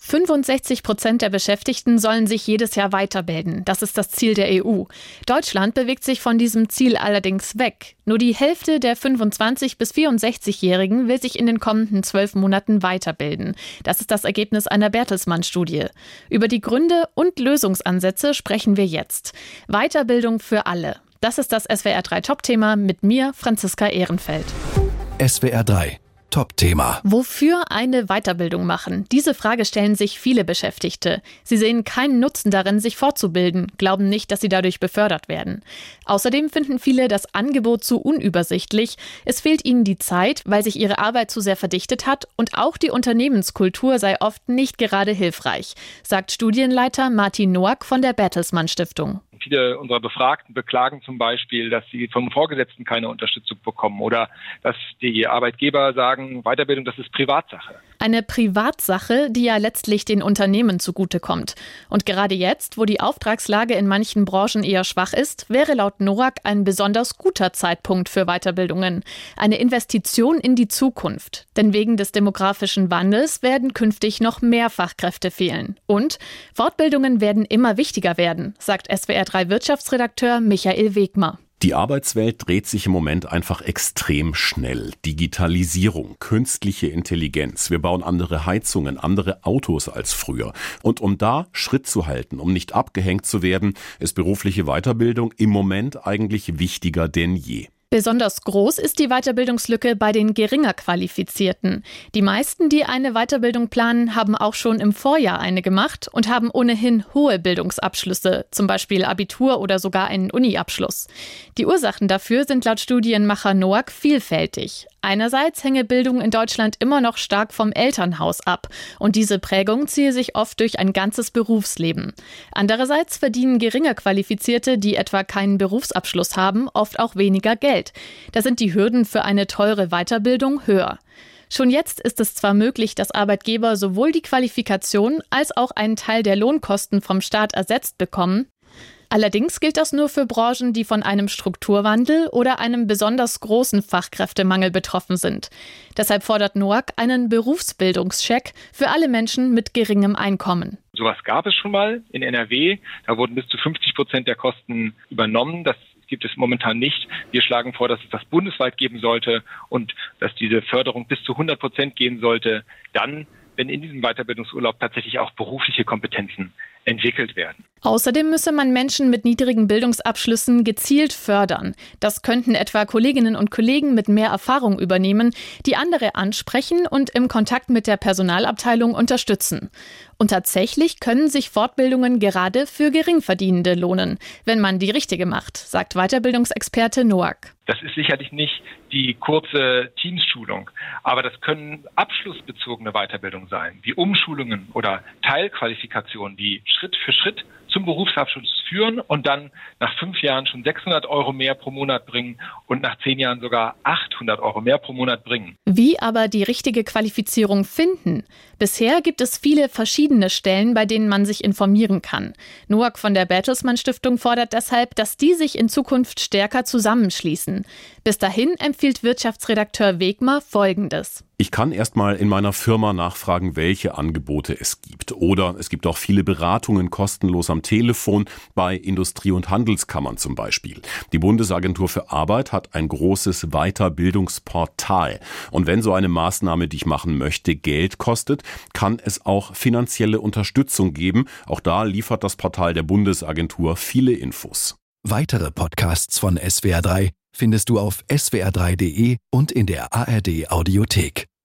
65% der Beschäftigten sollen sich jedes Jahr weiterbilden. Das ist das Ziel der EU. Deutschland bewegt sich von diesem Ziel allerdings weg. Nur die Hälfte der 25- bis 64-Jährigen will sich in den kommenden 12 Monaten weiterbilden. Das ist das Ergebnis einer Bertelsmann-Studie. Über die Gründe und Lösungsansätze sprechen wir jetzt. Weiterbildung für alle. Das ist das SWR 3 Top-Thema mit mir, Franziska Ehrenfeld. SWR 3 Top-Thema. Wofür eine Weiterbildung machen? Diese Frage stellen sich viele Beschäftigte. Sie sehen keinen Nutzen darin, sich fortzubilden, glauben nicht, dass sie dadurch befördert werden. Außerdem finden viele das Angebot zu unübersichtlich. Es fehlt ihnen die Zeit, weil sich ihre Arbeit zu sehr verdichtet hat, und auch die Unternehmenskultur sei oft nicht gerade hilfreich, sagt Studienleiter Martin Noack von der Bertelsmann Stiftung. Viele unserer Befragten beklagen zum Beispiel, dass sie vom Vorgesetzten keine Unterstützung bekommen oder dass die Arbeitgeber sagen, Weiterbildung, das ist Privatsache. Eine Privatsache, die ja letztlich den Unternehmen zugutekommt. Und gerade jetzt, wo die Auftragslage in manchen Branchen eher schwach ist, wäre laut Noack ein besonders guter Zeitpunkt für Weiterbildungen. Eine Investition in die Zukunft. Denn wegen des demografischen Wandels werden künftig noch mehr Fachkräfte fehlen. Und Fortbildungen werden immer wichtiger werden, sagt SWR 3 Wirtschaftsredakteur Michael Wegmer. Die Arbeitswelt dreht sich im Moment einfach extrem schnell. Digitalisierung, künstliche Intelligenz. Wir bauen andere Heizungen, andere Autos als früher. Und um da Schritt zu halten, um nicht abgehängt zu werden, ist berufliche Weiterbildung im Moment eigentlich wichtiger denn je. Besonders groß ist die Weiterbildungslücke bei den geringer Qualifizierten. Die meisten, die eine Weiterbildung planen, haben auch schon im Vorjahr eine gemacht und haben ohnehin hohe Bildungsabschlüsse, zum Beispiel Abitur oder sogar einen Uni-Abschluss. Die Ursachen dafür sind laut Studienmacher Noack vielfältig. Einerseits hänge Bildung in Deutschland immer noch stark vom Elternhaus ab und diese Prägung ziehe sich oft durch ein ganzes Berufsleben. Andererseits verdienen geringer Qualifizierte, die etwa keinen Berufsabschluss haben, oft auch weniger Geld. Da sind die Hürden für eine teure Weiterbildung höher. Schon jetzt ist es zwar möglich, dass Arbeitgeber sowohl die Qualifikation als auch einen Teil der Lohnkosten vom Staat ersetzt bekommen. Allerdings gilt das nur für Branchen, die von einem Strukturwandel oder einem besonders großen Fachkräftemangel betroffen sind. Deshalb fordert Noack einen Berufsbildungscheck für alle Menschen mit geringem Einkommen. Sowas gab es schon mal in NRW. Da wurden bis zu 50% der Kosten übernommen. Das gibt es momentan nicht. Wir schlagen vor, dass es das bundesweit geben sollte und dass diese Förderung bis zu 100% gehen sollte, dann, wenn in diesem Weiterbildungsurlaub tatsächlich auch berufliche Kompetenzen entwickelt werden. Außerdem müsse man Menschen mit niedrigen Bildungsabschlüssen gezielt fördern. Das könnten etwa Kolleginnen und Kollegen mit mehr Erfahrung übernehmen, die andere ansprechen und im Kontakt mit der Personalabteilung unterstützen. Und tatsächlich können sich Fortbildungen gerade für Geringverdienende lohnen, wenn man die richtige macht, sagt Weiterbildungsexperte Noack. Das ist sicherlich nicht die kurze Teamschulung, aber das können abschlussbezogene Weiterbildungen sein, wie Umschulungen oder Teilqualifikationen, die Schritt für Schritt zum Berufsabschluss führen und dann nach 5 Jahren schon 600 € mehr pro Monat bringen und nach 10 Jahren sogar 800 € mehr pro Monat bringen. Wie aber die richtige Qualifizierung finden? Bisher gibt es viele verschiedene Stellen, bei denen man sich informieren kann. Noack von der Bertelsmann Stiftung fordert deshalb, dass die sich in Zukunft stärker zusammenschließen. Bis dahin empfiehlt Wirtschaftsredakteur Wegmer Folgendes. Ich kann erstmal in meiner Firma nachfragen, welche Angebote es gibt. Oder es gibt auch viele Beratungen kostenlos am Telefon bei Industrie- und Handelskammern zum Beispiel. Die Bundesagentur für Arbeit hat ein großes Weiterbildungsportal. Und wenn so eine Maßnahme, die ich machen möchte, Geld kostet, kann es auch finanzielle Unterstützung geben. Auch da liefert das Portal der Bundesagentur viele Infos. Weitere Podcasts von SWR 3 findest du auf swr3.de und in der ARD Audiothek.